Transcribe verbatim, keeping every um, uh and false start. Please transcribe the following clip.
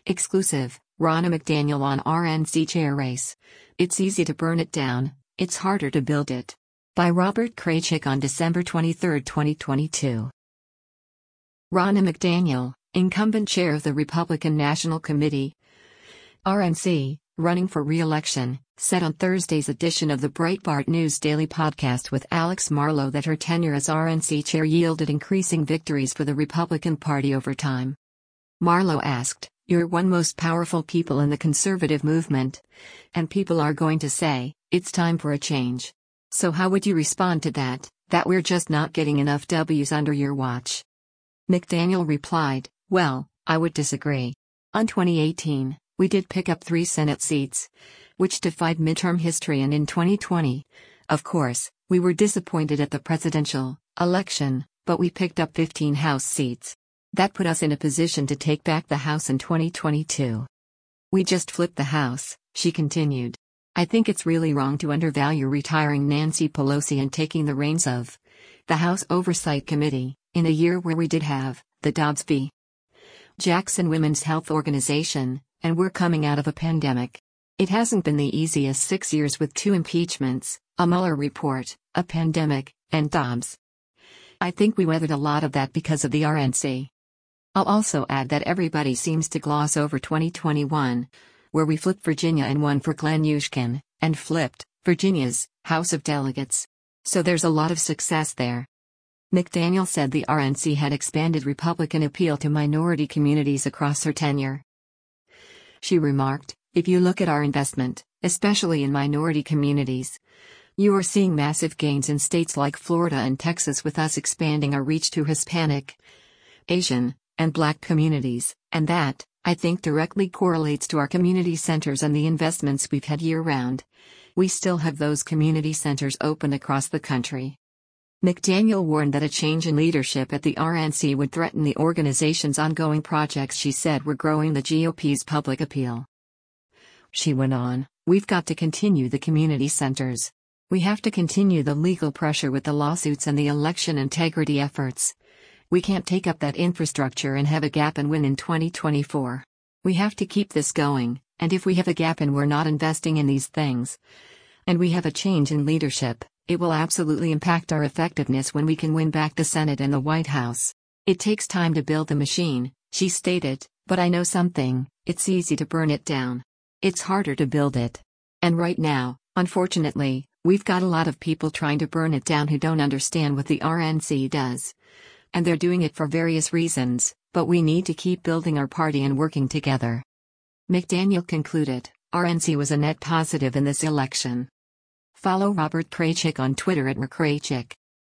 Exclusive, Ronna McDaniel on R N C chair race. It's easy to burn it down, it's harder to build it. By Robert Kraychik on December twenty-third, twenty twenty-two. Ronna McDaniel, incumbent chair of the Republican National Committee, R N C, running for re-election, said on Thursday's edition of the Breitbart News Daily podcast with Alex Marlow that her tenure as R N C chair yielded increasing victories for the Republican Party over time. Marlow asked, "You're one most powerful people in the conservative movement. And people are going to say, it's time for a change. So how would you respond to that, that we're just not getting enough W's under your watch?" McDaniel replied, "Well, I would disagree. On twenty eighteen, we did pick up three Senate seats, which defied midterm history, and in twenty twenty, of course, we were disappointed at the presidential election, but we picked up fifteen House seats. That put us in a position to take back the House in twenty twenty-two. We just flipped the House," she continued. "I think it's really wrong to undervalue retiring Nancy Pelosi and taking the reins of the House Oversight Committee, in a year where we did have the Dobbs v. Jackson Women's Health Organization, and we're coming out of a pandemic. It hasn't been the easiest six years with two impeachments, a Mueller report, a pandemic, and Dobbs. I think we weathered a lot of that because of the R N C. I'll also add that everybody seems to gloss over twenty twenty-one, where we flipped Virginia and won for Glenn Youngkin, and flipped Virginia's House of Delegates. So there's a lot of success there." McDaniel said the R N C had expanded Republican appeal to minority communities across her tenure. She remarked, "If you look at our investment, especially in minority communities, you are seeing massive gains in states like Florida and Texas, with us expanding our reach to Hispanic, Asian, and Black communities, and that, I think, directly correlates to our community centers and the investments we've had year-round. We still have those community centers open across the country." McDaniel warned that a change in leadership at the R N C would threaten the organization's ongoing projects she said were growing the G O P's public appeal. She went on, "We've got to continue the community centers. We have to continue the legal pressure with the lawsuits and the election integrity efforts. We can't take up that infrastructure and have a gap and win in twenty twenty-four. We have to keep this going, and if we have a gap and we're not investing in these things, and we have a change in leadership, it will absolutely impact our effectiveness when we can win back the Senate and the White House. It takes time to build the machine," she stated, "but I know something, it's easy to burn it down. It's harder to build it. And right now, unfortunately, we've got a lot of people trying to burn it down who don't understand what the R N C does. And they're doing it for various reasons, but we need to keep building our party and working together." McDaniel concluded, "R N C was a net positive in this election." Follow Robert Kraychik on Twitter at McKraychik.